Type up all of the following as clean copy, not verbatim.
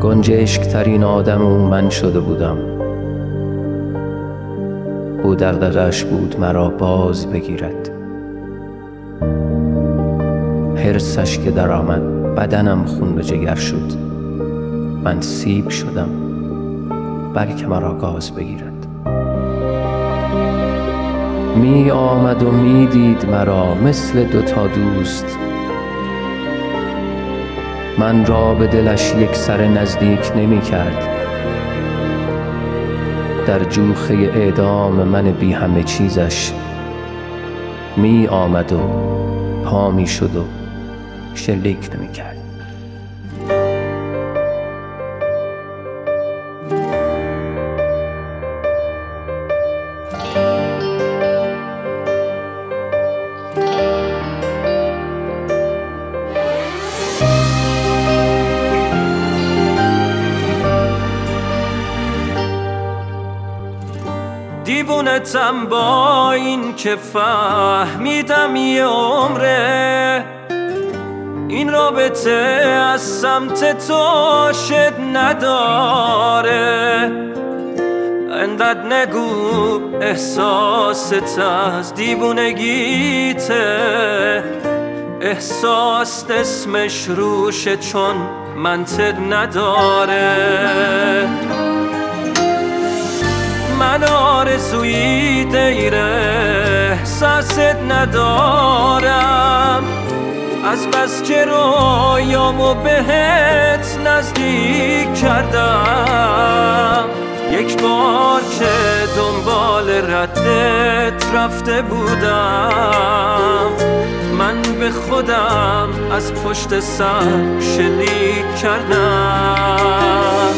گنجشک ترین آدم او من شده بودم. او دغدغه‌اش بود مرا باز بگیرد. حرصش که در آمد بدنم خون به جگر شد. من سیب شدم بلکه مرا گاز بگیرد. می آمد و می دید مرا مثل دوتا دوست. من را به دلش یک سر نزدیک نمی کرد. در جوخه اعدام من بی همه چیزش می آمد و پا می شد و شلیک نمی کرد. دیوونتم با این که فهمیدم یه عمره این رابطه از سمت تو شد نداره. انقدر نگو احساست از دیوونگیته. احساس اسمش روشه چون منطق نداره. من آرزویی دیر احساست ندارم. از بس که رویامو بهت نزدیک کردم. یک بار که دنبال ردت رفته بودم. من به خودم از پشت سر شلیک کردم.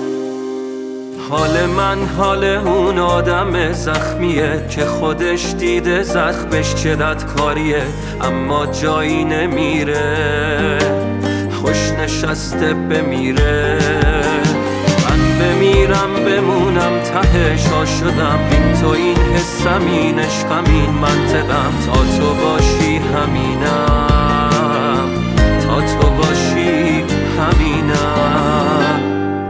حال من حال اون آدم زخمیه که خودش دیده زخمش چقدر کاریه اما جایی نمیره. خوش نشسته بمیره. من بمیرم بمونم تهش شدم. این تو این حسم این عشقم این منطقم. تا تو باشی همینم. تا تو باشی همینم.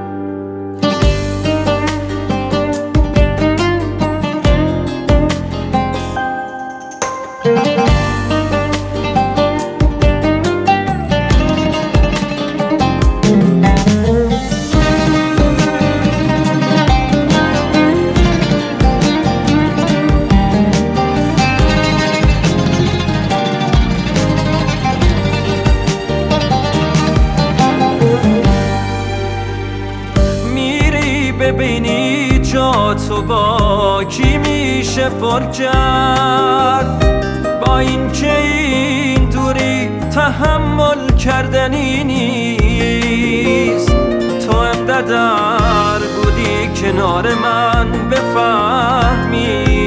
ببینی جا تو با کی میشه پر کرد. با این که این دوری تحمل کردنی نیست. تو انقدر بودی کنار من بفهمی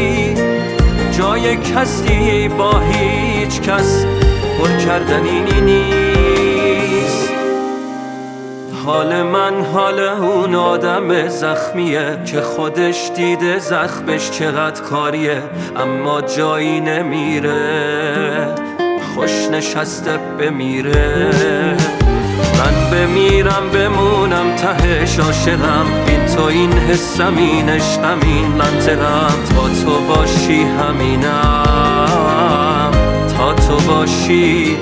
جای کسی با هیچ کس پر کردنی نیست. حال من حال اون آدم زخمیه که خودش دیده زخمش چقدر کاریه اما جایی نمیره. خوش نشسته بمیره. من بمیرم بمونم تهش عاشقم. این تو این حسم این عشقم این منطقم. تا تو باشی همینم. تا تو باشی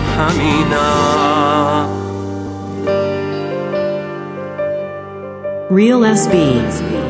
همینم. Real SB